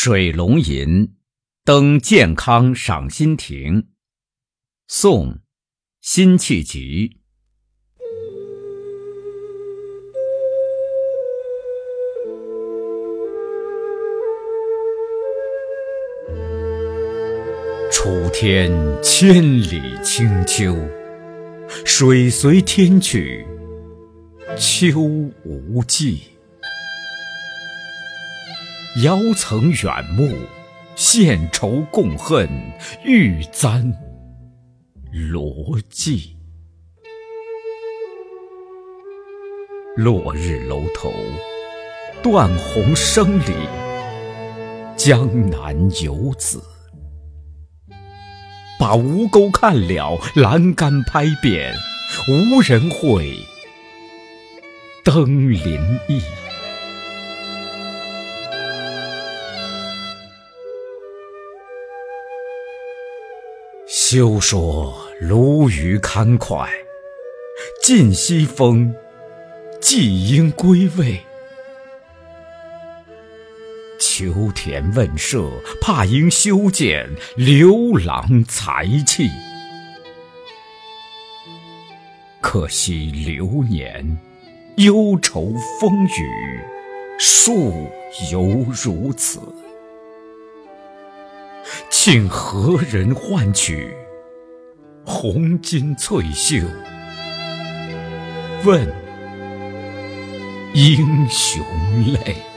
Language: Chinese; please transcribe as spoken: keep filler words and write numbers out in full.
水龙吟，登健康赏心亭。宋·辛弃疾。楚天千里清秋，水随天去，秋无际。遥曾远目，献愁共恨，欲簪罗髻。落日楼头，断鸿声里，江南游子。把吴钩看了，栏杆拍遍，无人会登临意。休说鲈鱼堪脍，尽西风，季鹰归未。秋田问舍，怕应修建刘郎才气。可惜流年，忧愁风雨，数犹如此。请何人换取红巾翠袖，问英雄泪？